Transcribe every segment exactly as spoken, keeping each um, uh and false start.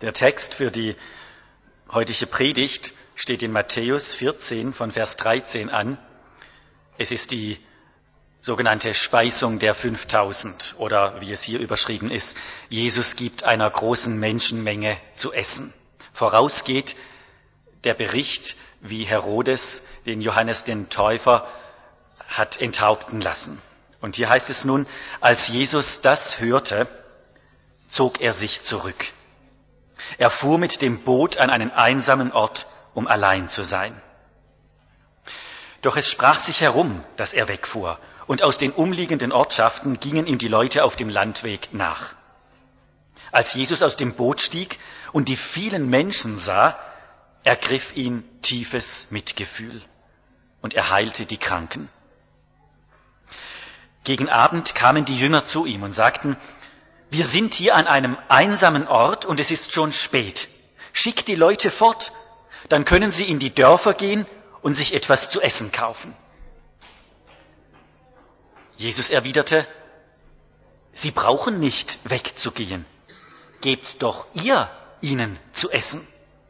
Der Text für die heutige Predigt steht in Matthäus vierzehn von Vers dreizehn an. Es ist die sogenannte Speisung der fünftausend oder wie es hier überschrieben ist, Jesus gibt einer großen Menschenmenge zu essen. Vorausgeht der Bericht, wie Herodes den Johannes den Täufer hat enthaupten lassen. Und hier heißt es nun, als Jesus das hörte, zog er sich zurück. Er fuhr mit dem Boot an einen einsamen Ort, um allein zu sein. Doch es sprach sich herum, dass er wegfuhr, und aus den umliegenden Ortschaften gingen ihm die Leute auf dem Landweg nach. Als Jesus aus dem Boot stieg und die vielen Menschen sah, ergriff ihn tiefes Mitgefühl und er heilte die Kranken. Gegen Abend kamen die Jünger zu ihm und sagten: Wir sind hier an einem einsamen Ort und es ist schon spät. Schick die Leute fort, dann können sie in die Dörfer gehen und sich etwas zu essen kaufen. Jesus erwiderte: Sie brauchen nicht wegzugehen. Gebt doch ihr ihnen zu essen.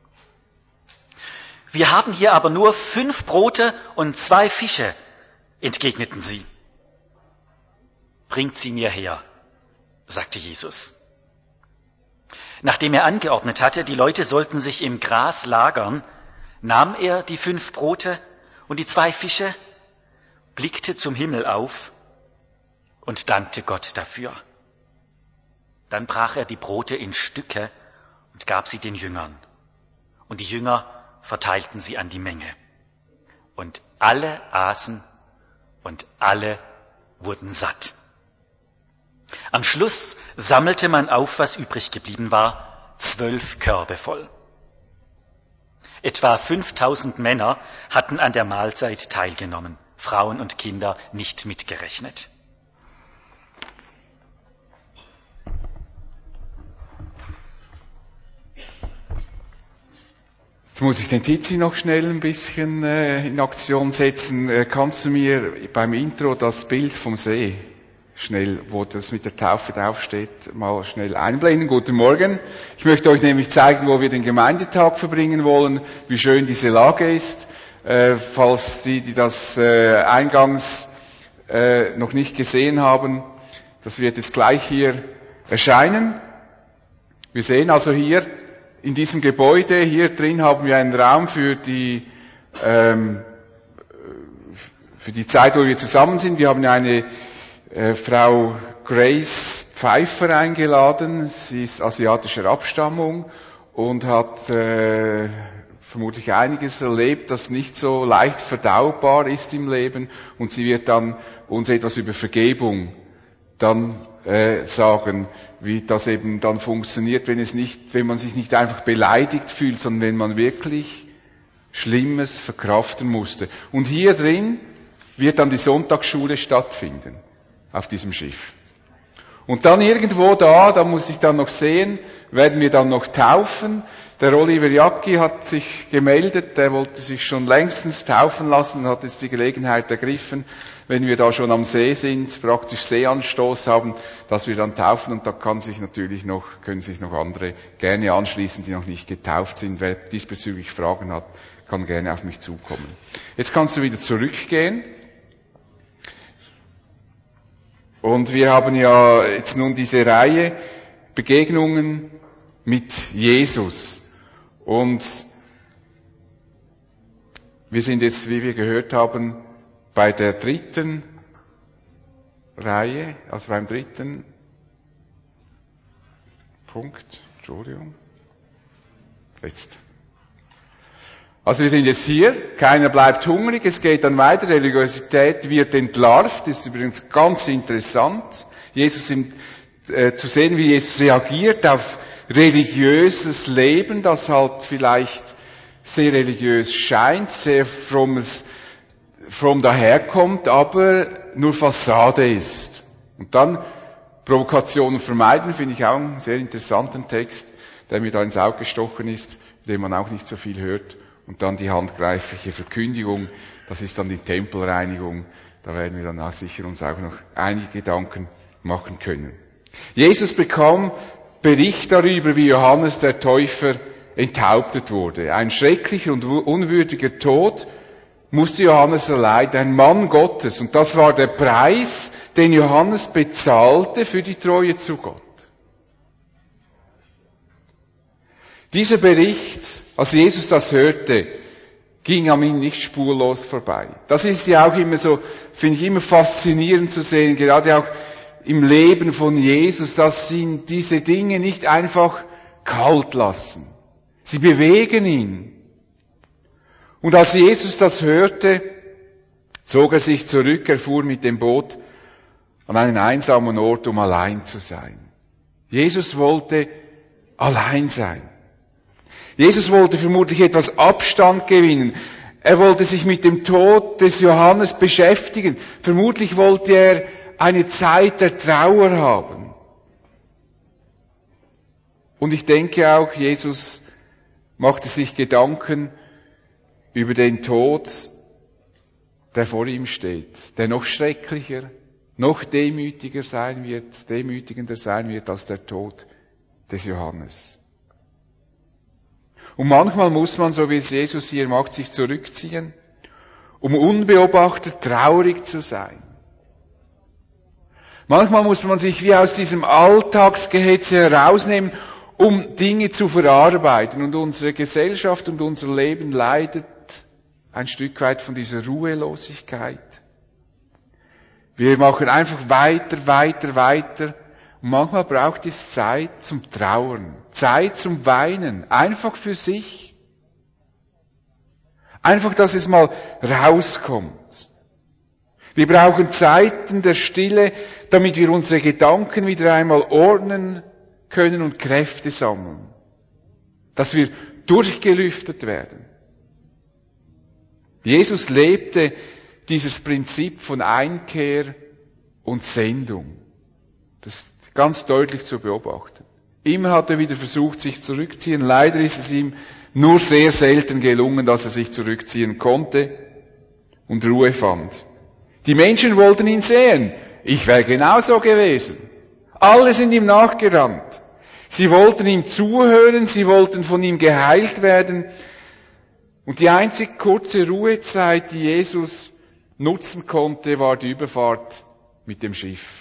Wir haben hier aber nur fünf Brote und zwei Fische, entgegneten sie. Bringt sie mir her, sagte Jesus. Nachdem er angeordnet hatte, die Leute sollten sich im Gras lagern, nahm er die fünf Brote und die zwei Fische, blickte zum Himmel auf und dankte Gott dafür. Dann brach er die Brote in Stücke und gab sie den Jüngern. Und die Jünger verteilten sie an die Menge. Und alle aßen und alle wurden satt. Am Schluss sammelte man auf, was übrig geblieben war, zwölf Körbe voll. Etwa fünftausend Männer hatten an der Mahlzeit teilgenommen, Frauen und Kinder nicht mitgerechnet. Jetzt muss ich den Tizi noch schnell ein bisschen äh, in Aktion setzen. Äh, kannst du mir beim Intro das Bild vom See schnell, wo das mit der Taufe draufsteht, mal schnell einblenden? Guten Morgen. Ich möchte euch nämlich zeigen, wo wir den Gemeindetag verbringen wollen, wie schön diese Lage ist. Äh, falls die, die das äh, eingangs äh, noch nicht gesehen haben, das wird jetzt gleich hier erscheinen. Wir sehen also hier in diesem Gebäude, hier drin haben wir einen Raum für die, ähm, für die Zeit, wo wir zusammen sind. Wir haben eine äh, Frau Grace Pfeiffer eingeladen. Sie ist asiatischer Abstammung und hat äh, vermutlich einiges erlebt, das nicht so leicht verdaubar ist im Leben. Und sie wird dann uns etwas über Vergebung dann äh, sagen, wie das eben dann funktioniert, wenn es nicht, wenn man sich nicht einfach beleidigt fühlt, sondern wenn man wirklich Schlimmes verkraften musste. Und hier drin wird dann die Sonntagsschule stattfinden, auf diesem Schiff. Und dann irgendwo da, da muss ich dann noch sehen, werden wir dann noch taufen. Der Oliver Jacki hat sich gemeldet, der wollte sich schon längstens taufen lassen und hat jetzt die Gelegenheit ergriffen, wenn wir da schon am See sind, praktisch Seeanstoß haben, dass wir dann taufen, und da kann sich natürlich noch, können sich noch andere gerne anschließen, die noch nicht getauft sind. Wer diesbezüglich Fragen hat, kann gerne auf mich zukommen. Jetzt kannst du wieder zurückgehen. Und wir haben ja jetzt nun diese Reihe Begegnungen mit Jesus. Und wir sind jetzt, wie wir gehört haben, bei der dritten Reihe, also beim dritten Punkt, Entschuldigung, jetzt. Also wir sind jetzt hier, keiner bleibt hungrig, es geht dann weiter, Religiosität wird entlarvt, das ist übrigens ganz interessant, Jesus im, äh, zu sehen, wie Jesus reagiert auf religiöses Leben, das halt vielleicht sehr religiös scheint, sehr frommes fromm daherkommt, aber nur Fassade ist. Und dann Provokationen vermeiden, finde ich auch einen sehr interessanten Text, der mir da ins Auge gestochen ist, den man auch nicht so viel hört. Und dann die handgreifliche Verkündigung, das ist dann die Tempelreinigung. Da werden wir dann auch sicher uns auch noch einige Gedanken machen können. Jesus bekam Bericht darüber, wie Johannes der Täufer enthauptet wurde. Ein schrecklicher und unwürdiger Tod musste Johannes erleiden, ein Mann Gottes. Und das war der Preis, den Johannes bezahlte für die Treue zu Gott. Dieser Bericht, als Jesus das hörte, ging an ihm nicht spurlos vorbei. Das ist ja auch immer so, finde ich immer faszinierend zu sehen, gerade auch im Leben von Jesus, dass ihn diese Dinge nicht einfach kalt lassen. Sie bewegen ihn. Und als Jesus das hörte, zog er sich zurück, er fuhr mit dem Boot an einen einsamen Ort, um allein zu sein. Jesus wollte allein sein. Jesus wollte vermutlich etwas Abstand gewinnen. Er wollte sich mit dem Tod des Johannes beschäftigen. Vermutlich wollte er eine Zeit der Trauer haben. Und ich denke auch, Jesus machte sich Gedanken über den Tod, der vor ihm steht, der noch schrecklicher, noch demütiger sein wird, demütigender sein wird als der Tod des Johannes. Und manchmal muss man, so wie es Jesus hier macht, sich zurückziehen, um unbeobachtet traurig zu sein. Manchmal muss man sich wie aus diesem Alltagsgehetze herausnehmen, um Dinge zu verarbeiten. Und unsere Gesellschaft und unser Leben leidet ein Stück weit von dieser Ruhelosigkeit. Wir machen einfach weiter, weiter, weiter. Und manchmal braucht es Zeit zum Trauern, Zeit zum Weinen, einfach für sich. Einfach, dass es mal rauskommt. Wir brauchen Zeiten der Stille, damit wir unsere Gedanken wieder einmal ordnen können und Kräfte sammeln. Dass wir durchgelüftet werden. Jesus lebte dieses Prinzip von Einkehr und Sendung. Das ist ganz deutlich zu beobachten. Immer hat er wieder versucht, sich zurückzuziehen. Leider ist es ihm nur sehr selten gelungen, dass er sich zurückziehen konnte und Ruhe fand. Die Menschen wollten ihn sehen. Ich wäre genauso gewesen. Alle sind ihm nachgerannt. Sie wollten ihm zuhören, sie wollten von ihm geheilt werden. Und die einzig kurze Ruhezeit, die Jesus nutzen konnte, war die Überfahrt mit dem Schiff.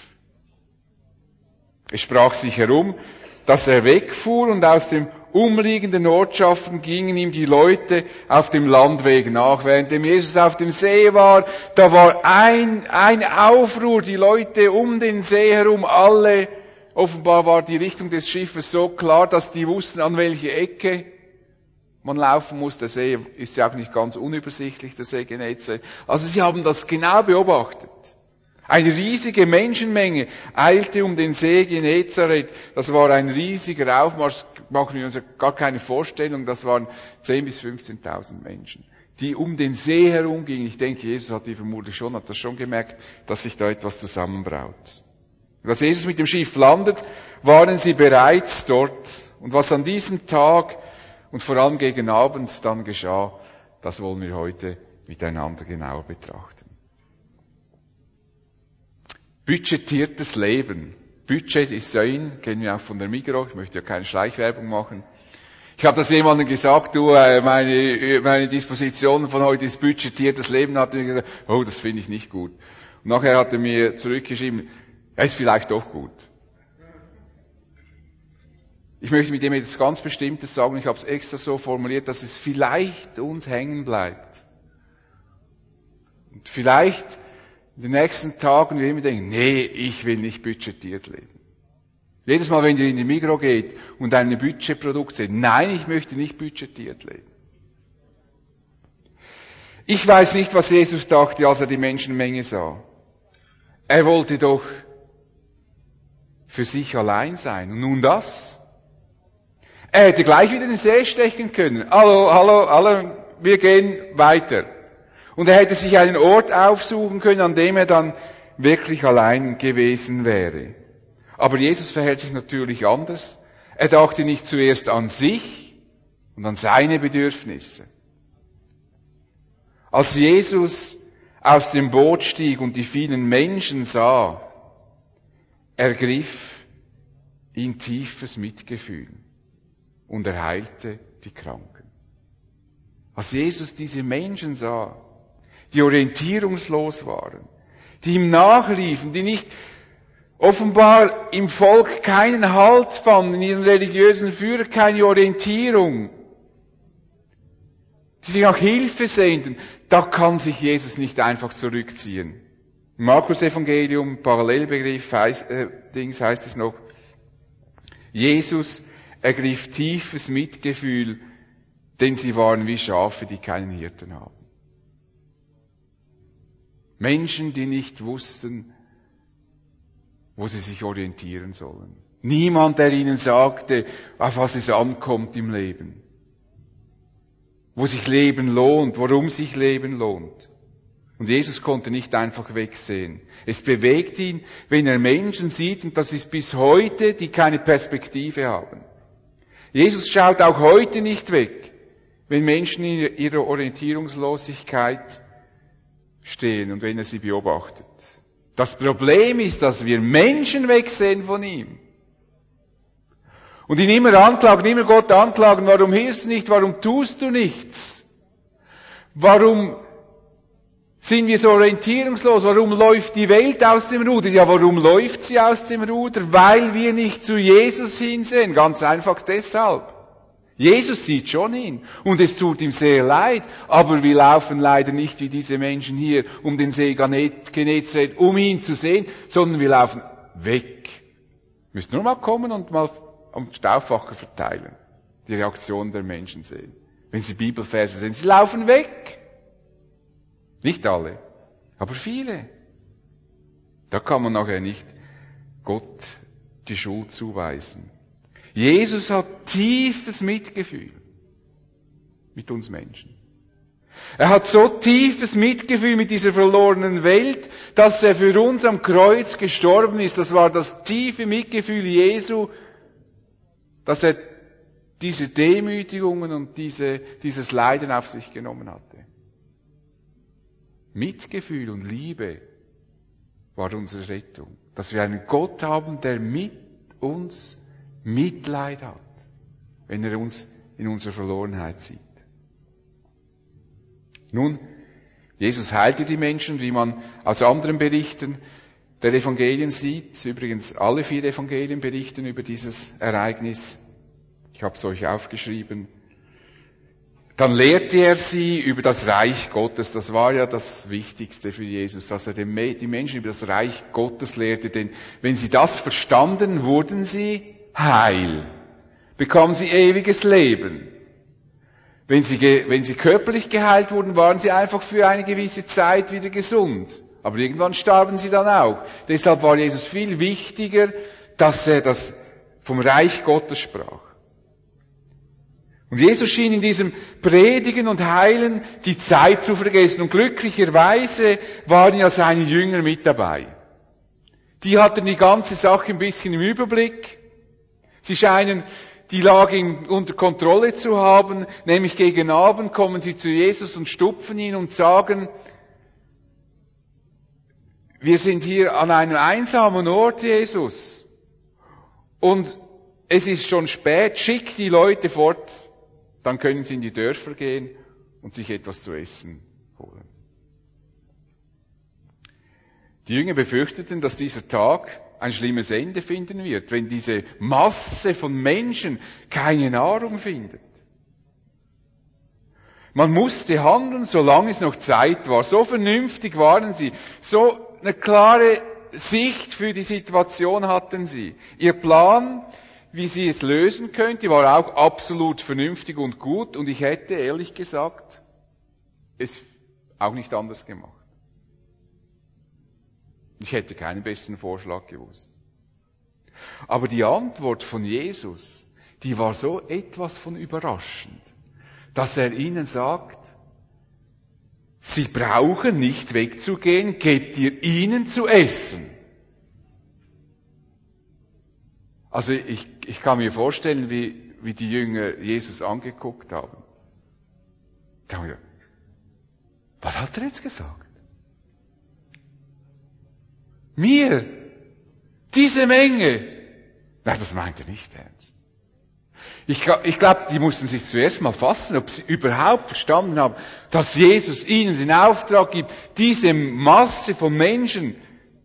Es sprach sich herum, dass er wegfuhr und aus dem umliegenden Ortschaften gingen ihm die Leute auf dem Landweg nach. Während Jesus auf dem See war, da war ein, ein Aufruhr, die Leute um den See herum, alle, offenbar war die Richtung des Schiffes so klar, dass die wussten, an welche Ecke man laufen muss. Der See ist ja auch nicht ganz unübersichtlich, der See Genezareth. Also sie haben das genau beobachtet. Eine riesige Menschenmenge eilte um den See Genezareth. Das war ein riesiger Aufmarsch, machen wir uns ja gar keine Vorstellung. Das waren zehntausend bis fünfzehntausend Menschen, die um den See herumgingen. Ich denke, Jesus hat die vermutlich schon, hat das schon gemerkt, dass sich da etwas zusammenbraut. Und als Jesus mit dem Schiff landet, waren sie bereits dort. Und was an diesem Tag und vor allem gegen Abend dann geschah, das wollen wir heute miteinander genauer betrachten. Budgetiertes Leben. Budget ist ja in, kennen wir auch von der Migros, ich möchte ja keine Schleichwerbung machen. Ich habe das jemandem gesagt, du, meine, meine Disposition von heute ist budgetiertes Leben, hat er gesagt, oh, das finde ich nicht gut. Und nachher hat er mir zurückgeschrieben, ja, ist vielleicht doch gut. Ich möchte mit dem etwas ganz Bestimmtes sagen, ich habe es extra so formuliert, dass es vielleicht uns hängen bleibt. Und vielleicht in den nächsten Tagen wir immer denken, nee, ich will nicht budgetiert leben. Jedes Mal, wenn ihr in die Migros geht und ein Budgetprodukt seht, nein, ich möchte nicht budgetiert leben. Ich weiß nicht, was Jesus dachte, als er die Menschenmenge sah. Er wollte doch für sich allein sein. Und nun das? Er hätte gleich wieder in den See stechen können. Hallo, hallo, hallo, wir gehen weiter. Und er hätte sich einen Ort aufsuchen können, an dem er dann wirklich allein gewesen wäre. Aber Jesus verhält sich natürlich anders. Er dachte nicht zuerst an sich und an seine Bedürfnisse. Als Jesus aus dem Boot stieg und die vielen Menschen sah, ergriff in tiefes Mitgefühl und er heilte die Kranken. Als Jesus diese Menschen sah, die orientierungslos waren, die ihm nachliefen, die nicht offenbar im Volk keinen Halt fanden, in ihren religiösen Führern keine Orientierung, die sich nach Hilfe sehnten, da kann sich Jesus nicht einfach zurückziehen. Im Markus-Evangelium, Parallelbegriff, heißt, äh, Dings heißt es noch, Jesus ergriff tiefes Mitgefühl, denn sie waren wie Schafe, die keinen Hirten haben. Menschen, die nicht wussten, wo sie sich orientieren sollen. Niemand, der ihnen sagte, auf was es ankommt im Leben. Wo sich Leben lohnt, warum sich Leben lohnt. Und Jesus konnte nicht einfach wegsehen. Es bewegt ihn, wenn er Menschen sieht, und das ist bis heute, die keine Perspektive haben. Jesus schaut auch heute nicht weg, wenn Menschen in ihrer Orientierungslosigkeit stehen und wenn er sie beobachtet. Das Problem ist, dass wir Menschen wegsehen von ihm. Und ihn immer anklagen, immer Gott anklagen, warum hilfst du nicht, warum tust du nichts? Warum sind wir so orientierungslos? Warum läuft die Welt aus dem Ruder? Ja, warum läuft sie aus dem Ruder? Weil wir nicht zu Jesus hinsehen. Ganz einfach deshalb. Jesus sieht schon hin und es tut ihm sehr leid, aber wir laufen leider nicht wie diese Menschen hier um den See Genezareth, um ihn zu sehen, sondern wir laufen weg. Wir müssen nur mal kommen und mal am Staubfacher verteilen, die Reaktion der Menschen sehen. Wenn sie Bibelverse sehen, sie laufen weg. Nicht alle, aber viele. Da kann man nachher nicht Gott die Schuld zuweisen. Jesus hat tiefes Mitgefühl mit uns Menschen. Er hat so tiefes Mitgefühl mit dieser verlorenen Welt, dass er für uns am Kreuz gestorben ist. Das war das tiefe Mitgefühl Jesu, dass er diese Demütigungen und diese, dieses Leiden auf sich genommen hatte. Mitgefühl und Liebe war unsere Rettung. Dass wir einen Gott haben, der mit uns Mitleid hat, wenn er uns in unserer Verlorenheit sieht. Nun, Jesus heilte die Menschen, wie man aus anderen Berichten der Evangelien sieht. Übrigens, alle vier Evangelien berichten über dieses Ereignis. Ich habe es euch aufgeschrieben. Dann lehrte er sie über das Reich Gottes. Das war ja das Wichtigste für Jesus, dass er die Menschen über das Reich Gottes lehrte. Denn wenn sie das verstanden, wurden sie heil. Bekamen sie ewiges Leben. Wenn sie, wenn sie körperlich geheilt wurden, waren sie einfach für eine gewisse Zeit wieder gesund. Aber irgendwann starben sie dann auch. Deshalb war Jesus viel wichtiger, dass er das vom Reich Gottes sprach. Und Jesus schien in diesem Predigen und Heilen die Zeit zu vergessen. Und glücklicherweise waren ja seine Jünger mit dabei. Die hatten die ganze Sache ein bisschen im Überblick. Sie scheinen die Lage unter Kontrolle zu haben, nämlich gegen Abend kommen sie zu Jesus und stupfen ihn und sagen, wir sind hier an einem einsamen Ort, Jesus, und es ist schon spät, schick die Leute fort, dann können sie in die Dörfer gehen und sich etwas zu essen holen. Die Jünger befürchteten, dass dieser Tag ein schlimmes Ende finden wird, wenn diese Masse von Menschen keine Nahrung findet. Man musste handeln, solange es noch Zeit war. So vernünftig waren sie. So eine klare Sicht für die Situation hatten sie. Ihr Plan, wie sie es lösen könnte, war auch absolut vernünftig und gut. Und ich hätte, ehrlich gesagt, es auch nicht anders gemacht. Ich hätte keinen besseren Vorschlag gewusst. Aber die Antwort von Jesus, die war so etwas von überraschend, dass er ihnen sagt, sie brauchen nicht wegzugehen, gebt ihr ihnen zu essen. Also ich, ich kann mir vorstellen, wie, wie die Jünger Jesus angeguckt haben. Da haben wir, was hat er jetzt gesagt? Mir, diese Menge, Nein, das meint er nicht ernst. Ich, ich glaube, die mussten sich zuerst mal fassen, ob sie überhaupt verstanden haben, dass Jesus ihnen den Auftrag gibt, diese Masse von Menschen,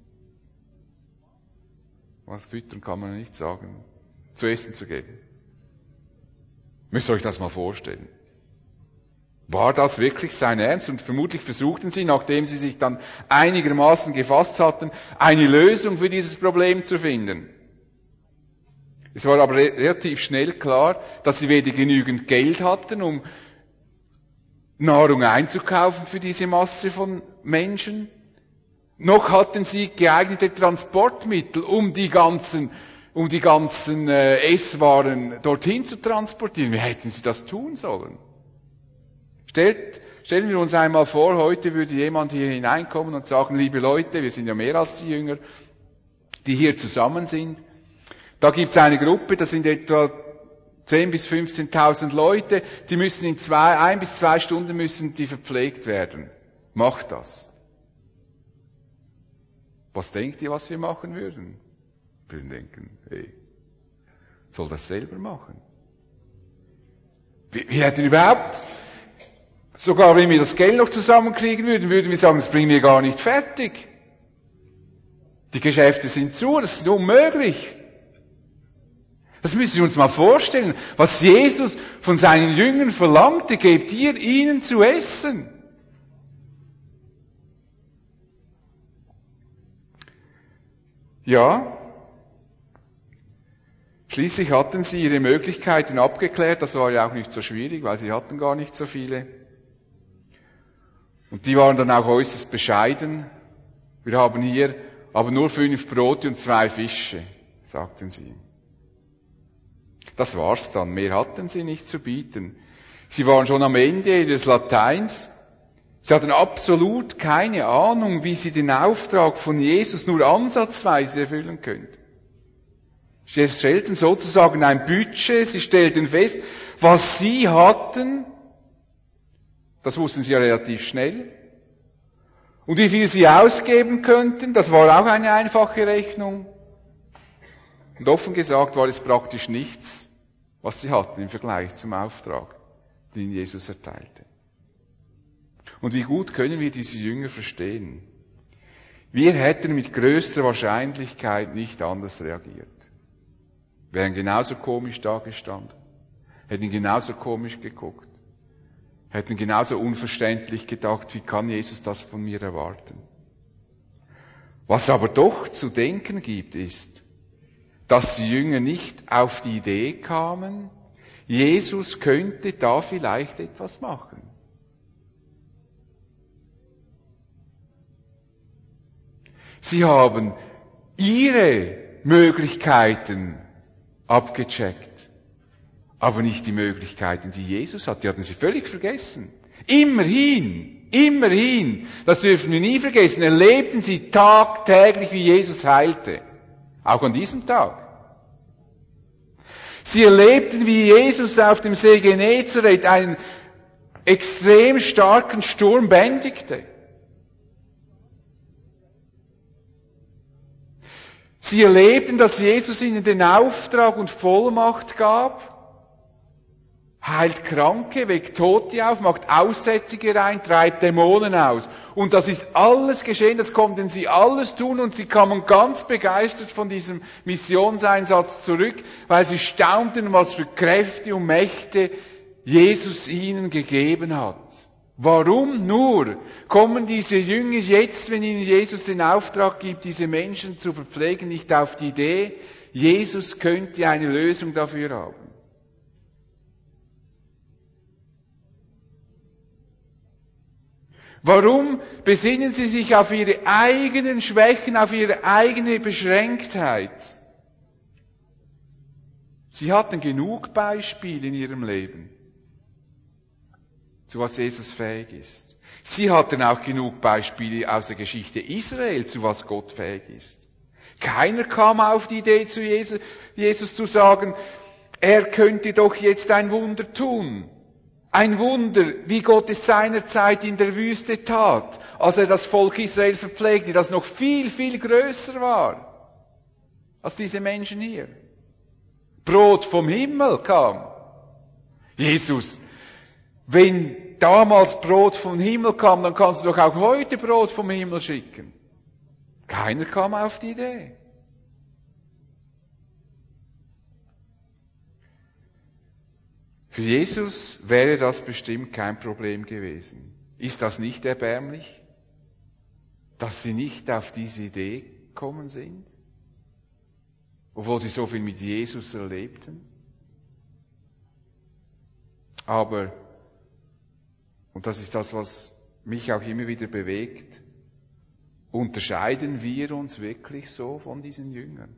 was füttern kann man nicht sagen, zu essen zu geben. Müsst ihr euch das mal vorstellen. War das wirklich sein Ernst? Und vermutlich versuchten sie, nachdem sie sich dann einigermaßen gefasst hatten, eine Lösung für dieses Problem zu finden. Es war aber relativ schnell klar, dass sie weder genügend Geld hatten, um Nahrung einzukaufen für diese Masse von Menschen, noch hatten sie geeignete Transportmittel, um die ganzen, um die ganzen äh, Esswaren dorthin zu transportieren. Wie hätten sie das tun sollen? Stellt, stellen wir uns einmal vor, heute würde jemand hier hineinkommen und sagen, liebe Leute, wir sind ja mehr als die Jünger, die hier zusammen sind. Da gibt es eine Gruppe, das sind etwa zehntausend bis fünfzehntausend Leute, die müssen in zwei, ein bis zwei Stunden müssen die verpflegt werden. Macht das. Was denkt ihr, was wir machen würden? Wir denken, hey, soll das selber machen. Wir, wir hätten überhaupt, sogar wenn wir das Geld noch zusammenkriegen würden, würden wir sagen, das bringen wir gar nicht fertig. Die Geschäfte sind zu, das ist unmöglich. Das müssen wir uns mal vorstellen, was Jesus von seinen Jüngern verlangte, gebt ihr ihnen zu essen. Ja, schließlich hatten sie ihre Möglichkeiten abgeklärt, das war ja auch nicht so schwierig, weil sie hatten gar nicht so viele. Und die waren dann auch äußerst bescheiden. Wir haben hier aber nur fünf Brote und zwei Fische, sagten sie. Das war's dann, mehr hatten sie nicht zu bieten. Sie waren schon am Ende des Lateins. Sie hatten absolut keine Ahnung, wie sie den Auftrag von Jesus nur ansatzweise erfüllen könnten. Sie stellten sozusagen ein Budget, sie stellten fest, was sie hatten, das wussten sie ja relativ schnell. Und wie viel sie ausgeben könnten, das war auch eine einfache Rechnung. Und offen gesagt war es praktisch nichts, was sie hatten im Vergleich zum Auftrag, den Jesus erteilte. Und wie gut können wir diese Jünger verstehen? Wir hätten mit größter Wahrscheinlichkeit nicht anders reagiert. Wären genauso komisch dagestanden, hätten genauso komisch geguckt, hätten genauso unverständlich gedacht, wie kann Jesus das von mir erwarten? Was aber doch zu denken gibt, ist, dass die Jünger nicht auf die Idee kamen, Jesus könnte da vielleicht etwas machen. Sie haben ihre Möglichkeiten abgecheckt, aber nicht die Möglichkeiten, die Jesus hat. Die hatten sie völlig vergessen. Immerhin, immerhin, das dürfen wir nie vergessen, erlebten sie tagtäglich, wie Jesus heilte. Auch an diesem Tag. Sie erlebten, wie Jesus auf dem See Genezareth einen extrem starken Sturm bändigte. Sie erlebten, dass Jesus ihnen den Auftrag und Vollmacht gab, heilt Kranke, weckt Tote auf, macht Aussätzige rein, treibt Dämonen aus. Und das ist alles geschehen, das konnten sie alles tun und sie kamen ganz begeistert von diesem Missionseinsatz zurück, weil sie staunten, was für Kräfte und Mächte Jesus ihnen gegeben hat. Warum nur kommen diese Jünger jetzt, wenn ihnen Jesus den Auftrag gibt, diese Menschen zu verpflegen, nicht auf die Idee, Jesus könnte eine Lösung dafür haben? Warum besinnen sie sich auf ihre eigenen Schwächen, auf ihre eigene Beschränktheit? Sie hatten genug Beispiele in ihrem Leben, zu was Jesus fähig ist. Sie hatten auch genug Beispiele aus der Geschichte Israel, zu was Gott fähig ist. Keiner kam auf die Idee, zu Jesus, Jesus zu sagen, er könnte doch jetzt ein Wunder tun. Ein Wunder, wie Gott es seinerzeit in der Wüste tat, als er das Volk Israel verpflegte, das noch viel, viel größer war als diese Menschen hier. Brot vom Himmel kam. Jesus, wenn damals Brot vom Himmel kam, dann kannst du doch auch heute Brot vom Himmel schicken. Keiner kam auf die Idee. Für Jesus wäre das bestimmt kein Problem gewesen. Ist das nicht erbärmlich, dass sie nicht auf diese Idee gekommen sind, obwohl sie so viel mit Jesus erlebten? Aber, und das ist das, was mich auch immer wieder bewegt, unterscheiden wir uns wirklich so von diesen Jüngern?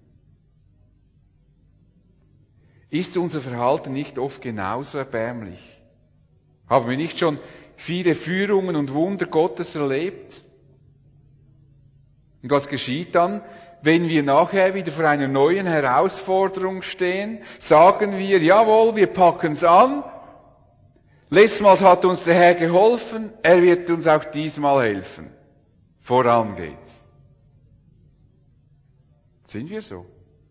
Ist unser Verhalten nicht oft genauso erbärmlich? Haben wir nicht schon viele Führungen und Wunder Gottes erlebt? Und was geschieht dann, wenn wir nachher wieder vor einer neuen Herausforderung stehen? Sagen wir, jawohl, wir packen's an. Letztmals hat uns der Herr geholfen, er wird uns auch diesmal helfen. Voran geht's. Sind wir so?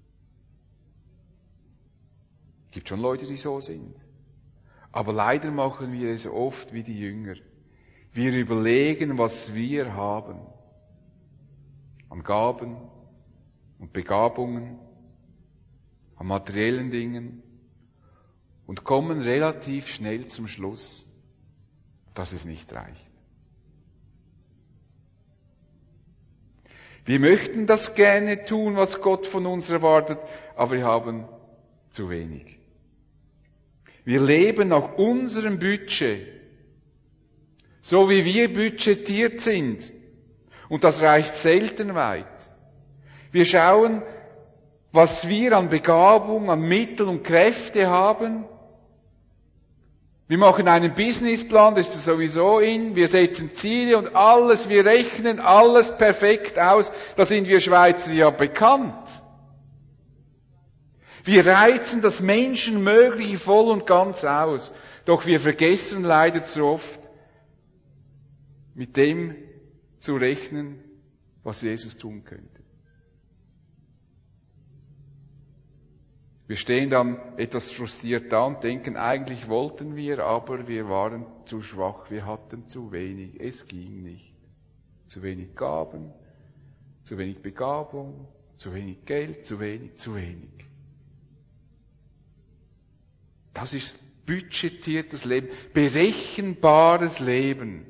Es gibt schon Leute, die so sind. Aber leider machen wir es oft wie die Jünger. Wir überlegen, was wir haben. An Gaben und Begabungen, an materiellen Dingen und kommen relativ schnell zum Schluss, dass es nicht reicht. Wir möchten das gerne tun, was Gott von uns erwartet, aber wir haben zu wenig. Wir leben nach unserem Budget, so wie wir budgetiert sind. Und das reicht selten weit. Wir schauen, was wir an Begabung, an Mittel und Kräfte haben. Wir machen einen Businessplan, das ist sowieso in. Wir setzen Ziele und alles, wir rechnen alles perfekt aus. Da sind wir Schweizer ja bekannt. Wir reizen das Menschenmögliche voll und ganz aus. Doch wir vergessen leider zu oft, mit dem zu rechnen, was Jesus tun könnte. Wir stehen dann etwas frustriert da und denken, eigentlich wollten wir, aber wir waren zu schwach, wir hatten zu wenig, es ging nicht. Zu wenig Gaben, zu wenig Begabung, zu wenig Geld, zu wenig, zu wenig. Das ist budgetiertes Leben, berechenbares Leben.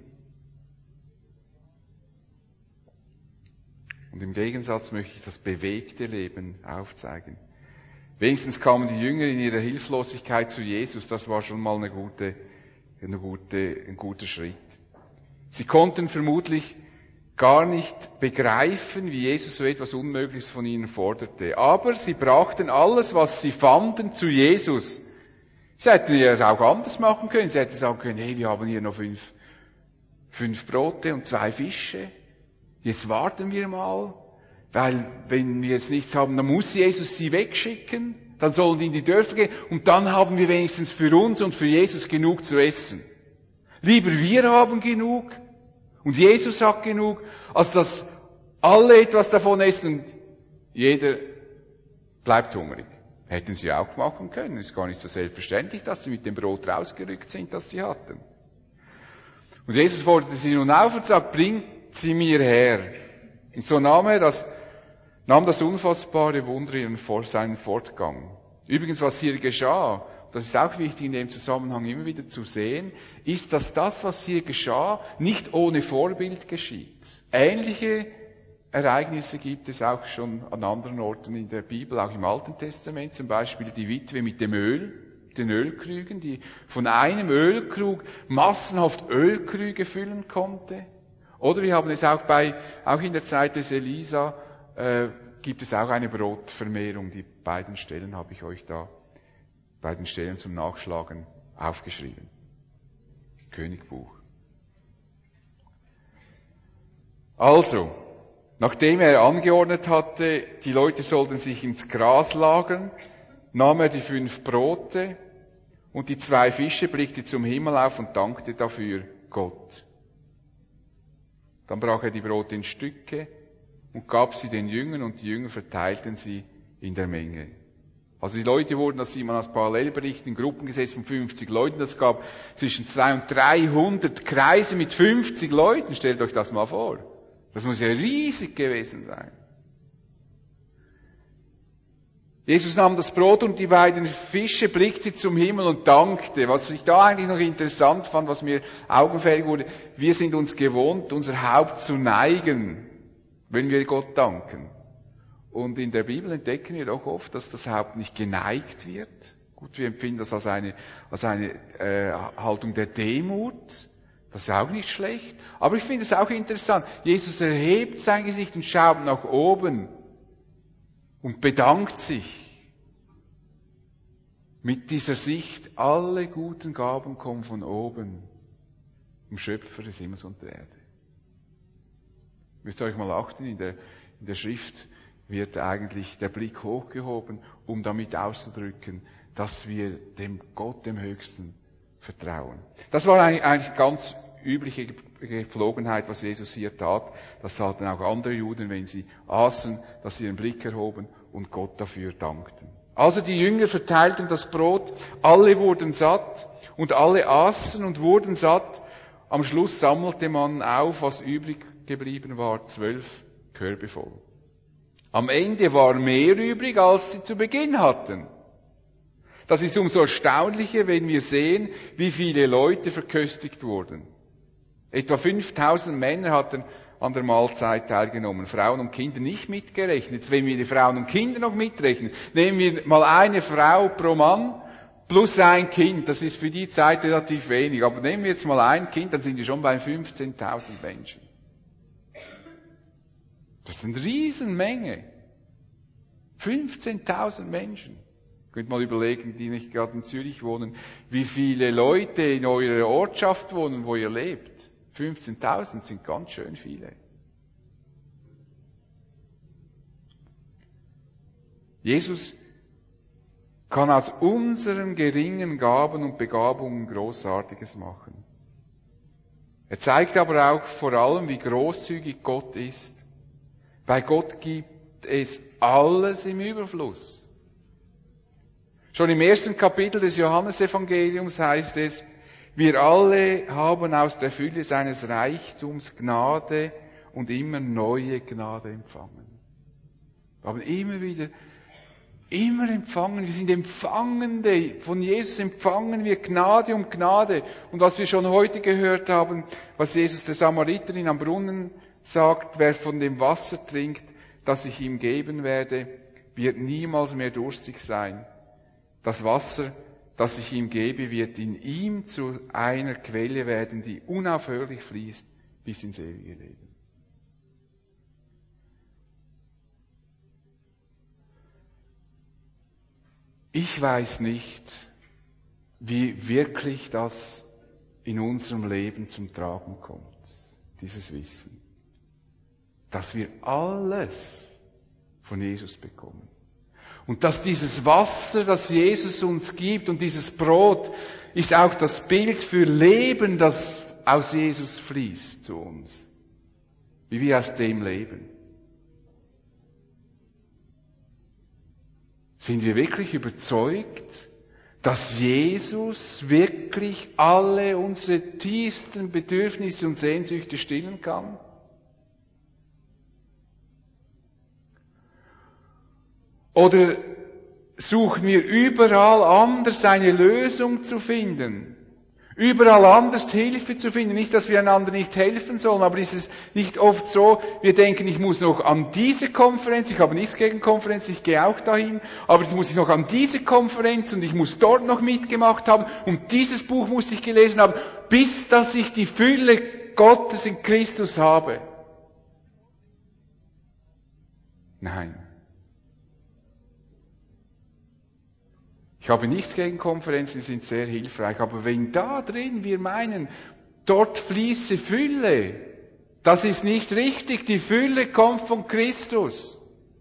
Und im Gegensatz möchte ich das bewegte Leben aufzeigen. Wenigstens kamen die Jünger in ihrer Hilflosigkeit zu Jesus. Das war schon mal eine gute, eine gute, ein guter Schritt. Sie konnten vermutlich gar nicht begreifen, wie Jesus so etwas Unmögliches von ihnen forderte. Aber sie brachten alles, was sie fanden, zu Jesus. Sie hätten ja es auch anders machen können. Sie hätten sagen können, hey, wir haben hier noch fünf, fünf Brote und zwei Fische. Jetzt warten wir mal, weil wenn wir jetzt nichts haben, dann muss Jesus sie wegschicken, dann sollen die in die Dörfer gehen und dann haben wir wenigstens für uns und für Jesus genug zu essen. Lieber wir haben genug und Jesus hat genug, als dass alle etwas davon essen und jeder bleibt hungrig. Hätten sie auch machen können. Es ist gar nicht so selbstverständlich, dass sie mit dem Brot rausgerückt sind, das sie hatten. Und Jesus forderte sie nun auf und sagt, bringt sie mir her. Und so nahm er das, nahm das unfassbare Wunder in seinen Fortgang. Übrigens, was hier geschah, das ist auch wichtig in dem Zusammenhang immer wieder zu sehen, ist, dass das, was hier geschah, nicht ohne Vorbild geschieht. Ähnliche Ereignisse gibt es auch schon an anderen Orten in der Bibel, auch im Alten Testament, zum Beispiel die Witwe mit dem Öl, den Ölkrügen, die von einem Ölkrug massenhaft Ölkrüge füllen konnte. Oder wir haben es auch bei, auch in der Zeit des Elisa, äh, gibt es auch eine Brotvermehrung. Die beiden Stellen habe ich euch da, beiden Stellen zum Nachschlagen aufgeschrieben. Königbuch. Also, nachdem er angeordnet hatte, die Leute sollten sich ins Gras lagern, nahm er die fünf Brote und die zwei Fische, blickte zum Himmel auf und dankte dafür Gott. Dann brach er die Brote in Stücke und gab sie den Jüngern und die Jünger verteilten sie in der Menge. Also die Leute wurden, das sieht man aus Parallelberichten, in Gruppen gesetzt von fünfzig Leuten. Das gab zwischen zweihundert und dreihundert Kreise mit fünfzig Leuten. Stellt euch das mal vor. Das muss ja riesig gewesen sein. Jesus nahm das Brot und die beiden Fische, blickte zum Himmel und dankte. Was ich da eigentlich noch interessant fand, was mir augenfällig wurde, wir sind uns gewohnt, unser Haupt zu neigen, wenn wir Gott danken. Und in der Bibel entdecken wir doch oft, dass das Haupt nicht geneigt wird. Gut, wir empfinden das als eine, als eine äh, Haltung der Demut. Das ist auch nicht schlecht. Aber ich finde es auch interessant. Jesus erhebt sein Gesicht und schaut nach oben und bedankt sich. Mit dieser Sicht, alle guten Gaben kommen von oben, vom Schöpfer des Himmels und der Erde. Müsst ihr euch mal achten, in der, in der Schrift wird eigentlich der Blick hochgehoben, um damit auszudrücken, dass wir dem Gott, dem Höchsten, vertrauen. Das war eigentlich eine ganz übliche Gepflogenheit, was Jesus hier tat. Das taten auch andere Juden, wenn sie aßen, dass sie ihren Blick erhoben und Gott dafür dankten. Also die Jünger verteilten das Brot, alle wurden satt und alle aßen und wurden satt. Am Schluss sammelte man auf, was übrig geblieben war, zwölf Körbe voll. Am Ende war mehr übrig, als sie zu Beginn hatten. Das ist umso erstaunlicher, wenn wir sehen, wie viele Leute verköstigt wurden. Etwa fünftausend Männer hatten an der Mahlzeit teilgenommen, Frauen und Kinder nicht mitgerechnet. Jetzt, wenn wir die Frauen und Kinder noch mitrechnen, nehmen wir mal eine Frau pro Mann plus ein Kind. Das ist für die Zeit relativ wenig. Aber nehmen wir jetzt mal ein Kind, dann sind wir schon bei fünfzehntausend Menschen. Das ist eine Riesenmenge. fünfzehntausend Menschen. Ihr könnt mal überlegen, die nicht gerade in Zürich wohnen, wie viele Leute in eurer Ortschaft wohnen, wo ihr lebt. fünfzehntausend sind ganz schön viele. Jesus kann aus unseren geringen Gaben und Begabungen Großartiges machen. Er zeigt aber auch vor allem, wie großzügig Gott ist. Bei Gott gibt es alles im Überfluss. Schon im ersten Kapitel des Johannesevangeliums heißt es, wir alle haben aus der Fülle seines Reichtums Gnade und immer neue Gnade empfangen. Wir haben immer wieder, immer empfangen. Wir sind Empfangende. Von Jesus empfangen wir Gnade um Gnade. Und was wir schon heute gehört haben, was Jesus der Samariterin am Brunnen sagt, wer von dem Wasser trinkt, das ich ihm geben werde, wird niemals mehr durstig sein. Das Wasser, das ich ihm gebe, wird in ihm zu einer Quelle werden, die unaufhörlich fließt bis ins ewige Leben. Ich weiß nicht, wie wirklich das in unserem Leben zum Tragen kommt, dieses Wissen, dass wir alles von Jesus bekommen. Und dass dieses Wasser, das Jesus uns gibt und dieses Brot, ist auch das Bild für Leben, das aus Jesus fließt zu uns. Wie wir aus dem leben. Sind wir wirklich überzeugt, dass Jesus wirklich alle unsere tiefsten Bedürfnisse und Sehnsüchte stillen kann? Oder suchen wir überall anders eine Lösung zu finden? Überall anders Hilfe zu finden? Nicht, dass wir einander nicht helfen sollen, aber ist es nicht oft so, wir denken, ich muss noch an diese Konferenz, ich habe nichts gegen Konferenz, ich gehe auch dahin, aber jetzt muss ich noch an diese Konferenz und ich muss dort noch mitgemacht haben und dieses Buch muss ich gelesen haben, bis dass ich die Fülle Gottes in Christus habe. Nein. Ich habe nichts gegen Konferenzen, die sind sehr hilfreich. Aber wenn da drin wir meinen, dort fließe Fülle, das ist nicht richtig. Die Fülle kommt von Christus.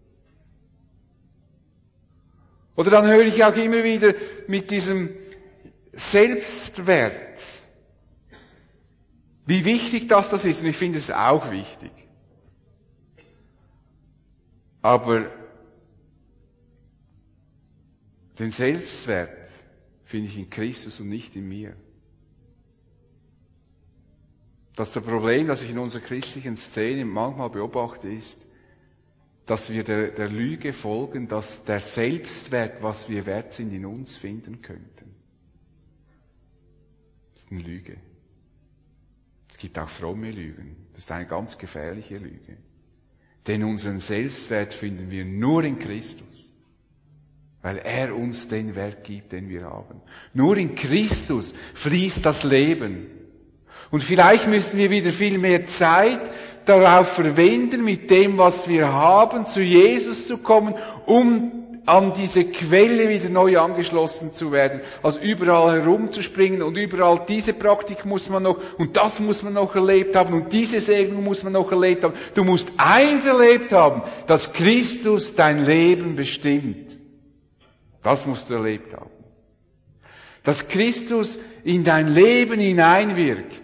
Oder dann höre ich auch immer wieder mit diesem Selbstwert, wie wichtig das, das ist. Und ich finde es auch wichtig. Aber Den Selbstwert finde ich in Christus und nicht in mir. Das Problem, das ich in unserer christlichen Szene manchmal beobachte, ist, dass wir der, der Lüge folgen, dass der Selbstwert, was wir wert sind, in uns finden könnten. Das ist eine Lüge. Es gibt auch fromme Lügen. Das ist eine ganz gefährliche Lüge. Denn unseren Selbstwert finden wir nur in Christus. Weil er uns den Wert gibt, den wir haben. Nur in Christus fließt das Leben. Und vielleicht müssen wir wieder viel mehr Zeit darauf verwenden, mit dem, was wir haben, zu Jesus zu kommen, um an diese Quelle wieder neu angeschlossen zu werden, als überall herumzuspringen und überall diese Praktik muss man noch und das muss man noch erlebt haben und diese Segnung muss man noch erlebt haben. Du musst eins erlebt haben, dass Christus dein Leben bestimmt. Das musst du erlebt haben. Dass Christus in dein Leben hineinwirkt.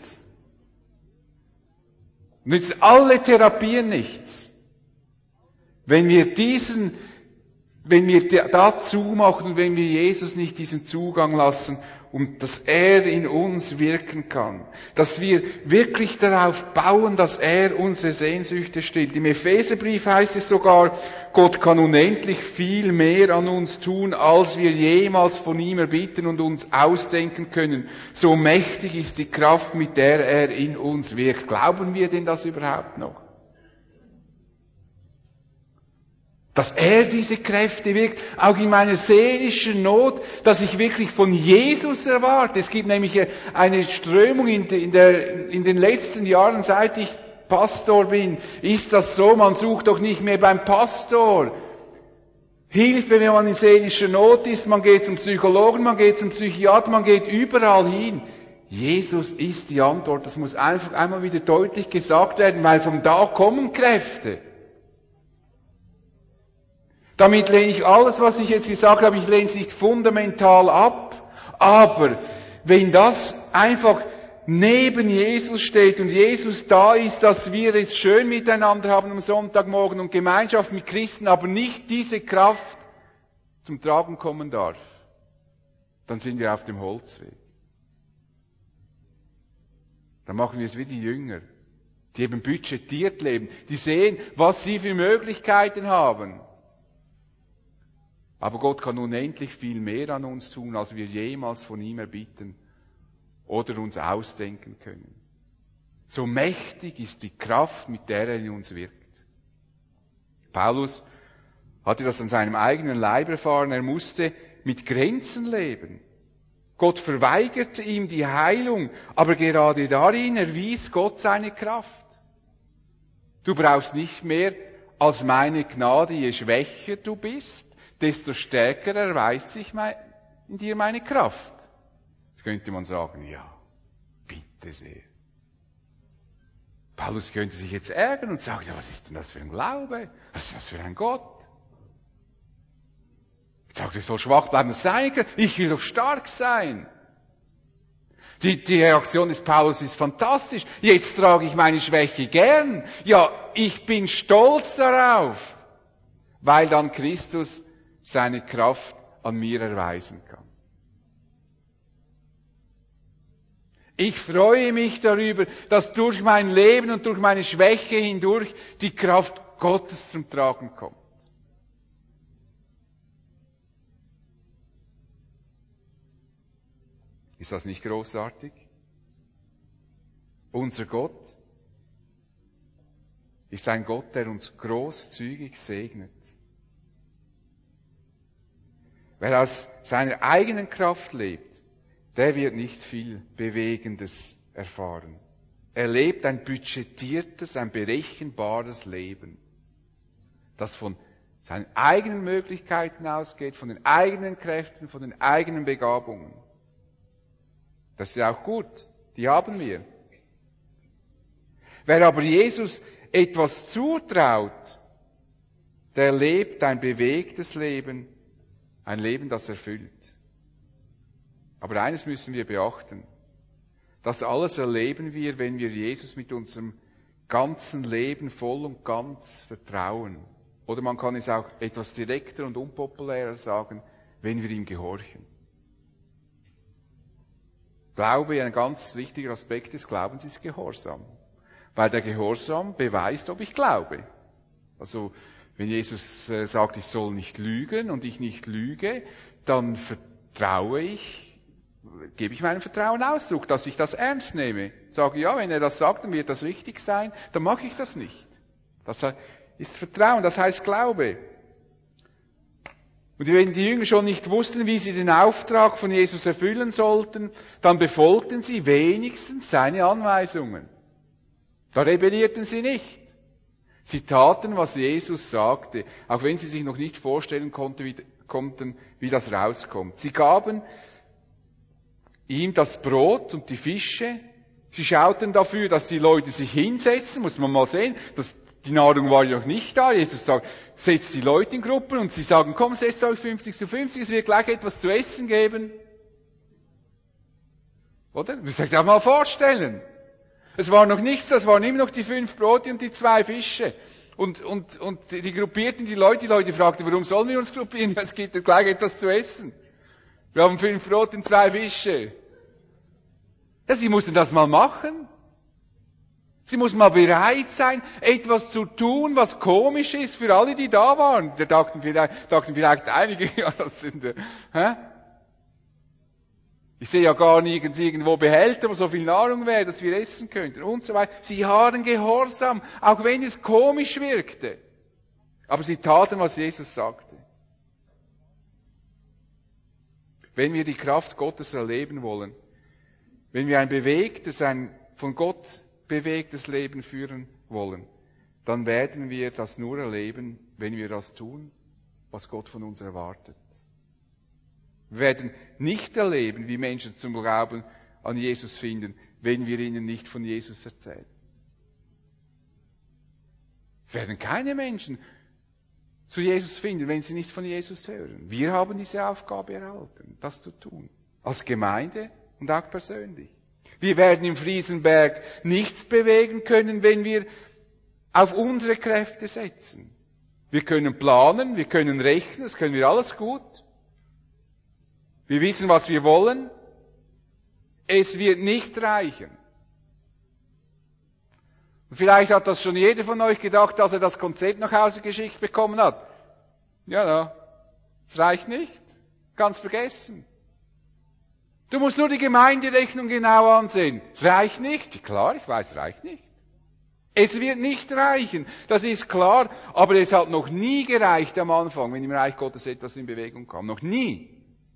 Nützt alle Therapien nichts. Wenn wir diesen, wenn wir da zumachen und wenn wir Jesus nicht diesen Zugang lassen und dass er in uns wirken kann. Dass wir wirklich darauf bauen, dass er unsere Sehnsüchte stillt. Im Epheserbrief heißt es sogar, Gott kann unendlich viel mehr an uns tun, als wir jemals von ihm erbitten und uns ausdenken können. So mächtig ist die Kraft, mit der er in uns wirkt. Glauben wir denn das überhaupt noch? Dass er diese Kräfte wirkt, auch in meiner seelischen Not, dass ich wirklich von Jesus erwarte. Es gibt nämlich eine Strömung in, de, in, der, in den letzten Jahren, seit ich Pastor bin, ist das so, man sucht doch nicht mehr beim Pastor Hilfe, wenn man in seelischer Not ist, man geht zum Psychologen, man geht zum Psychiater, man geht überall hin. Jesus ist die Antwort, das muss einfach einmal wieder deutlich gesagt werden, weil von da kommen Kräfte. Damit lehne ich alles, was ich jetzt gesagt habe, ich lehne es nicht fundamental ab, aber wenn das einfach neben Jesus steht und Jesus da ist, dass wir es schön miteinander haben am Sonntagmorgen und Gemeinschaft mit Christen, aber nicht diese Kraft zum Tragen kommen darf, dann sind wir auf dem Holzweg. Dann machen wir es wie die Jünger, die eben budgetiert leben, die sehen, was sie für Möglichkeiten haben. Aber Gott kann unendlich viel mehr an uns tun, als wir jemals von ihm erbitten oder uns ausdenken können. So mächtig ist die Kraft, mit der er in uns wirkt. Paulus hatte das an seinem eigenen Leib erfahren. Er musste mit Grenzen leben. Gott verweigerte ihm die Heilung, aber gerade darin erwies Gott seine Kraft. Du brauchst nicht mehr als meine Gnade, je schwächer du bist, desto stärker erweist sich in dir meine Kraft. Jetzt könnte man sagen, ja, bitte sehr. Paulus könnte sich jetzt ärgern und sagen, ja, was ist denn das für ein Glaube? Was ist das für ein Gott? Jetzt sagt er, ich soll schwach bleiben, das sein kann. Ich will doch stark sein. Die, die Reaktion des Paulus ist fantastisch. Jetzt trage ich meine Schwäche gern. Ja, ich bin stolz darauf, weil dann Christus seine Kraft an mir erweisen kann. Ich freue mich darüber, dass durch mein Leben und durch meine Schwäche hindurch die Kraft Gottes zum Tragen kommt. Ist das nicht großartig? Unser Gott ist ein Gott, der uns großzügig segnet. Wer aus seiner eigenen Kraft lebt, der wird nicht viel Bewegendes erfahren. Er lebt ein budgetiertes, ein berechenbares Leben, das von seinen eigenen Möglichkeiten ausgeht, von den eigenen Kräften, von den eigenen Begabungen. Das ist ja auch gut, die haben wir. Wer aber Jesus etwas zutraut, der lebt ein bewegtes Leben, ein Leben, das erfüllt. Aber eines müssen wir beachten. Das alles erleben wir, wenn wir Jesus mit unserem ganzen Leben voll und ganz vertrauen. Oder man kann es auch etwas direkter und unpopulärer sagen, wenn wir ihm gehorchen. Glaube, ein ganz wichtiger Aspekt des Glaubens ist Gehorsam. Weil der Gehorsam beweist, ob ich glaube. Also, wenn Jesus äh, sagt, ich soll nicht lügen und ich nicht lüge, dann vertraue ich, gebe ich meinem Vertrauen Ausdruck, dass ich das ernst nehme. Sage, ja, wenn er das sagt, dann wird das richtig sein, dann mache ich das nicht. Das ist Vertrauen, das heißt Glaube. Und wenn die Jünger schon nicht wussten, wie sie den Auftrag von Jesus erfüllen sollten, dann befolgten sie wenigstens seine Anweisungen. Da rebellierten sie nicht. Sie taten, was Jesus sagte, auch wenn sie sich noch nicht vorstellen konnten, wie, konnten, wie das rauskommt. Sie gaben ihm das Brot und die Fische. Sie schauten dafür, dass die Leute sich hinsetzen, muss man mal sehen. Das, die Nahrung war ja noch nicht da. Jesus sagt, setzt die Leute in Gruppen und sie sagen, komm, setzt euch fünfzig zu fünfzig, es wird gleich etwas zu essen geben. Oder? Das muss ich auch mal vorstellen. Es war noch nichts, das waren immer noch die fünf Brote und die zwei Fische. Und, und, und die gruppierten die Leute, die Leute fragten, warum sollen wir uns gruppieren? Es gibt ja gleich etwas zu essen. Wir haben fünf Brote und zwei Fische. Ja, sie mussten das mal machen. Sie mussten mal bereit sein, etwas zu tun, was komisch ist für alle, die da waren. Da dachten vielleicht, dachten vielleicht einige, ja, das sind, äh, hä? Ich sehe ja gar nirgends irgendwo Behälter, wo so viel Nahrung wäre, dass wir essen könnten und so weiter. Sie waren gehorsam, auch wenn es komisch wirkte. Aber sie taten, was Jesus sagte. Wenn wir die Kraft Gottes erleben wollen, wenn wir ein bewegtes, ein von Gott bewegtes Leben führen wollen, dann werden wir das nur erleben, wenn wir das tun, was Gott von uns erwartet. Wir werden nicht erleben, wie Menschen zum Glauben an Jesus finden, wenn wir ihnen nicht von Jesus erzählen. Es werden keine Menschen zu Jesus finden, wenn sie nicht von Jesus hören. Wir haben diese Aufgabe erhalten, das zu tun. Als Gemeinde und auch persönlich. Wir werden im Friesenberg nichts bewegen können, wenn wir auf unsere Kräfte setzen. Wir können planen, wir können rechnen, das können wir alles gut. Wir wissen, was wir wollen. Es wird nicht reichen. Und vielleicht hat das schon jeder von euch gedacht, dass er das Konzept nach Hause geschickt bekommen hat. Ja, ja, es reicht nicht. Ganz vergessen. Du musst nur die Gemeinderechnung genau ansehen. Es reicht nicht. Klar, ich weiß, es reicht nicht. Es wird nicht reichen, das ist klar, aber es hat noch nie gereicht am Anfang, wenn im Reich Gottes etwas in Bewegung kam. Noch nie.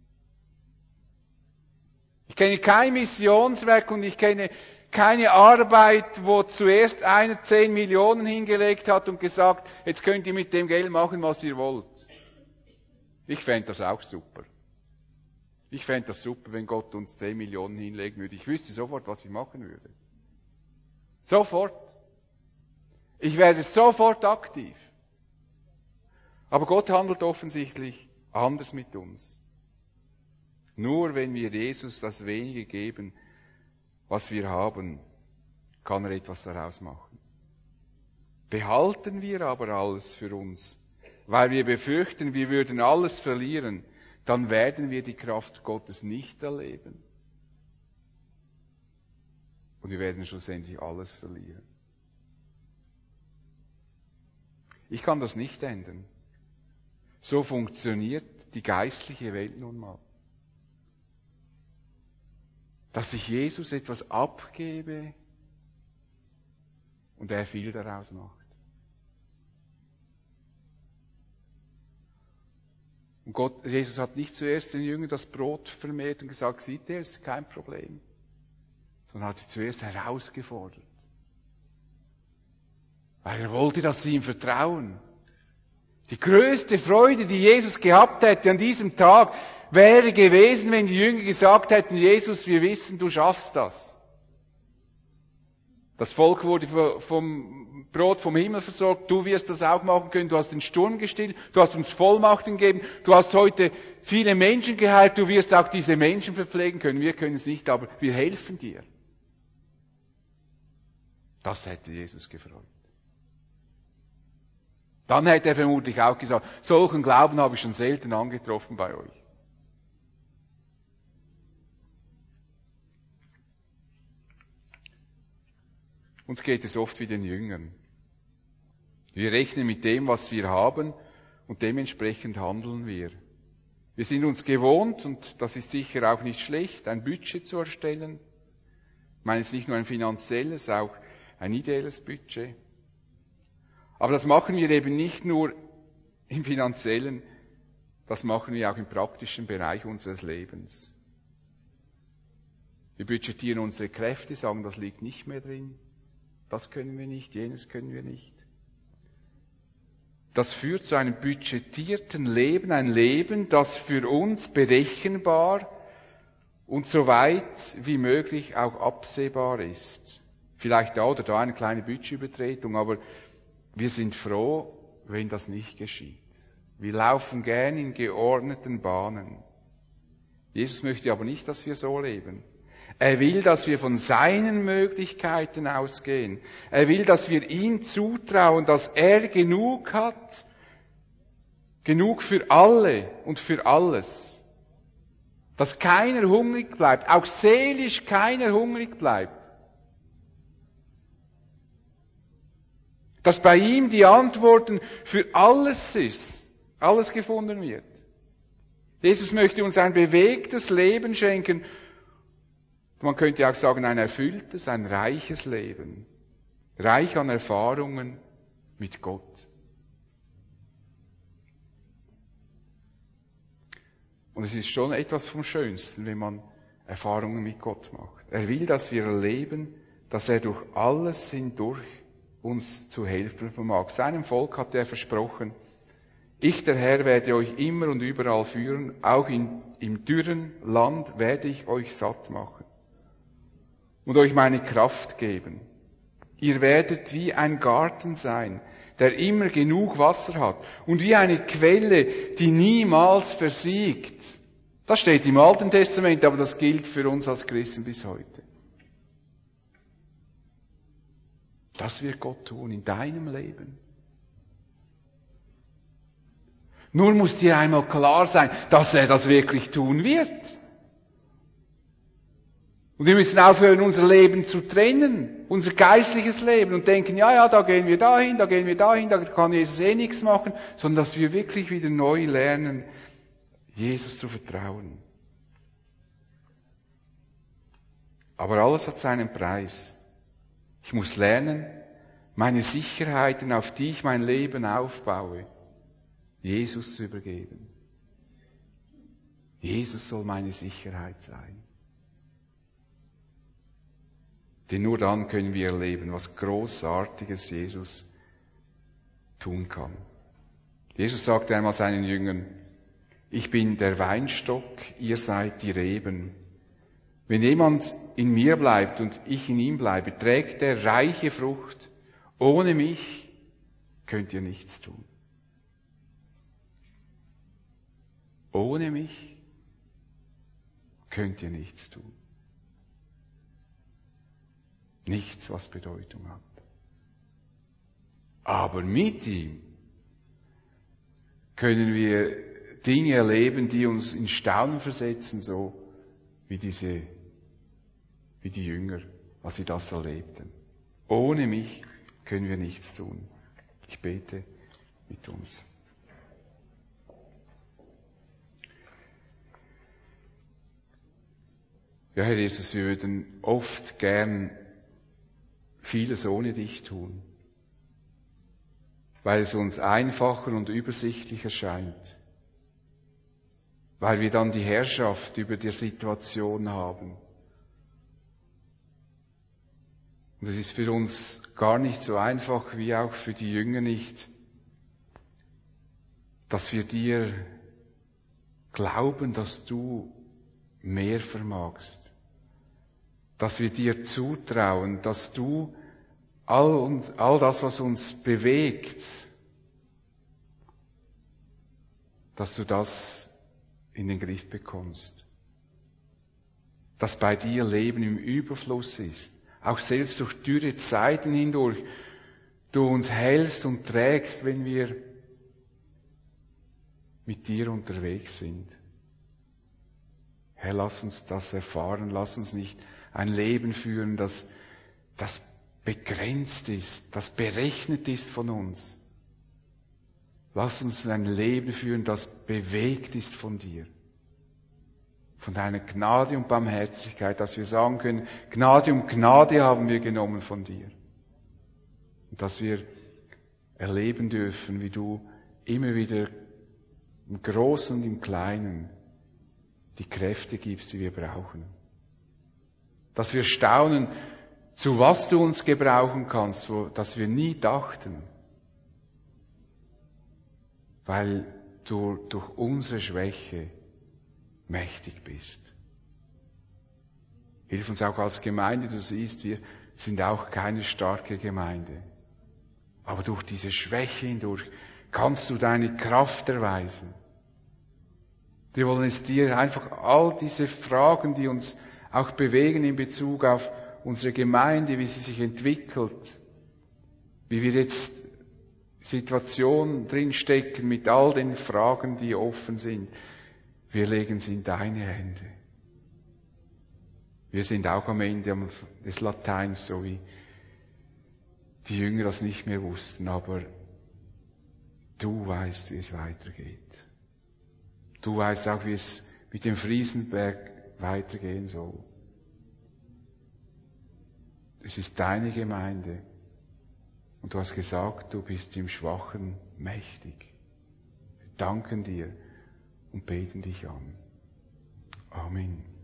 Ich kenne kein Missionswerk und ich kenne keine Arbeit, wo zuerst einer zehn Millionen hingelegt hat und gesagt, jetzt könnt ihr mit dem Geld machen, was ihr wollt. Ich fände das auch super. Ich fände das super, wenn Gott uns zehn Millionen hinlegen würde. Ich wüsste sofort, was ich machen würde. Sofort. Ich werde sofort aktiv. Aber Gott handelt offensichtlich anders mit uns. Nur wenn wir Jesus das Wenige geben, was wir haben, kann er etwas daraus machen. Behalten wir aber alles für uns, weil wir befürchten, wir würden alles verlieren, dann werden wir die Kraft Gottes nicht erleben. Und wir werden schlussendlich alles verlieren. Ich kann das nicht ändern. So funktioniert die geistliche Welt nun mal. Dass ich Jesus etwas abgebe und er viel daraus macht. Und Gott, Jesus hat nicht zuerst den Jüngern das Brot vermehrt und gesagt, sieht ihr, ist kein Problem. Sondern hat sie zuerst herausgefordert. Weil er wollte, dass sie ihm vertrauen. Die größte Freude, die Jesus gehabt hätte an diesem Tag, wäre gewesen, wenn die Jünger gesagt hätten, Jesus, wir wissen, du schaffst das. Das Volk wurde vom Brot vom Himmel versorgt, du wirst das auch machen können, du hast den Sturm gestillt, du hast uns Vollmacht gegeben, du hast heute viele Menschen geheilt, du wirst auch diese Menschen verpflegen können, wir können es nicht, aber wir helfen dir. Das hätte Jesus gefreut. Dann hätte er vermutlich auch gesagt, solchen Glauben habe ich schon selten angetroffen bei euch. Uns geht es oft wie den Jüngern. Wir rechnen mit dem, was wir haben, und dementsprechend handeln wir. Wir sind uns gewohnt, und das ist sicher auch nicht schlecht, ein Budget zu erstellen. Ich meine, es ist nicht nur ein finanzielles, auch ein ideelles Budget. Aber das machen wir eben nicht nur im finanziellen, das machen wir auch im praktischen Bereich unseres Lebens. Wir budgetieren unsere Kräfte, sagen, das liegt nicht mehr drin. Das können wir nicht, jenes können wir nicht. Das führt zu einem budgetierten Leben, ein Leben, das für uns berechenbar und so weit wie möglich auch absehbar ist. Vielleicht da oder da eine kleine Budgetübertretung, aber wir sind froh, wenn das nicht geschieht. Wir laufen gern in geordneten Bahnen. Jesus möchte aber nicht, dass wir so leben. Er will, dass wir von seinen Möglichkeiten ausgehen. Er will, dass wir ihm zutrauen, dass er genug hat. Genug für alle und für alles. Dass keiner hungrig bleibt, auch seelisch keiner hungrig bleibt. Dass bei ihm die Antworten für alles ist, alles gefunden wird. Jesus möchte uns ein bewegtes Leben schenken. Man könnte auch sagen, ein erfülltes, ein reiches Leben. Reich an Erfahrungen mit Gott. Und es ist schon etwas vom Schönsten, wenn man Erfahrungen mit Gott macht. Er will, dass wir erleben, dass er durch alles hindurch uns zu helfen vermag. Seinem Volk hat er versprochen, ich, der Herr, werde euch immer und überall führen, auch in, im dürren Land werde ich euch satt machen und euch meine Kraft geben. Ihr werdet wie ein Garten sein, der immer genug Wasser hat und wie eine Quelle, die niemals versiegt. Das steht im Alten Testament, aber das gilt für uns als Christen bis heute. Das wird Gott tun in deinem Leben. Nur muss dir einmal klar sein, dass er das wirklich tun wird. Und wir müssen aufhören, unser Leben zu trennen, unser geistliches Leben, und denken, ja, ja, da gehen wir dahin, da gehen wir dahin, da kann Jesus eh nichts machen, sondern dass wir wirklich wieder neu lernen, Jesus zu vertrauen. Aber alles hat seinen Preis. Ich muss lernen, meine Sicherheiten, auf die ich mein Leben aufbaue, Jesus zu übergeben. Jesus soll meine Sicherheit sein. Denn nur dann können wir erleben, was Großartiges Jesus tun kann. Jesus sagte einmal seinen Jüngern, ich bin der Weinstock, ihr seid die Reben. Wenn jemand in mir bleibt und ich in ihm bleibe, trägt er reiche Frucht. Ohne mich könnt ihr nichts tun. Ohne mich könnt ihr nichts tun. Nichts, was Bedeutung hat. Aber mit ihm können wir Dinge erleben, die uns in Staunen versetzen, so wie diese, wie die Jünger, als sie das erlebten. Ohne mich können wir nichts tun. Ich bete mit uns. Ja, Herr Jesus, wir würden oft gern vieles ohne dich tun, weil es uns einfacher und übersichtlicher scheint, weil wir dann die Herrschaft über die Situation haben. Und es ist für uns gar nicht so einfach, wie auch für die Jünger nicht, dass wir dir glauben, dass du mehr vermagst. Dass wir dir zutrauen, dass du all, und all das, was uns bewegt, dass du das in den Griff bekommst. Dass bei dir Leben im Überfluss ist. Auch selbst durch dürre Zeiten hindurch du uns hältst und trägst, wenn wir mit dir unterwegs sind. Herr, lass uns das erfahren, lass uns nicht ein Leben führen, das, das begrenzt ist, das berechnet ist von uns. Lass uns ein Leben führen, das bewegt ist von dir. Von deiner Gnade und Barmherzigkeit, dass wir sagen können, Gnade um Gnade haben wir genommen von dir. Und dass wir erleben dürfen, wie du immer wieder im Großen und im Kleinen die Kräfte gibst, die wir brauchen. Dass wir staunen, zu was du uns gebrauchen kannst, wo, dass wir nie dachten. Weil du durch unsere Schwäche mächtig bist. Hilf uns auch als Gemeinde, du siehst, wir sind auch keine starke Gemeinde. Aber durch diese Schwäche hindurch kannst du deine Kraft erweisen. Wir wollen es dir einfach all diese Fragen, die uns auch bewegen in Bezug auf unsere Gemeinde, wie sie sich entwickelt, wie wir jetzt Situationen drinstecken mit all den Fragen, die offen sind. Wir legen sie in deine Hände. Wir sind auch am Ende des Lateins, so wie die Jünger das nicht mehr wussten, aber du weißt, wie es weitergeht. Du weißt auch, wie es mit dem Friesenberg weitergehen soll. Es ist deine Gemeinde. Und du hast gesagt, du bist im Schwachen mächtig. Wir danken dir und beten dich an. Amen.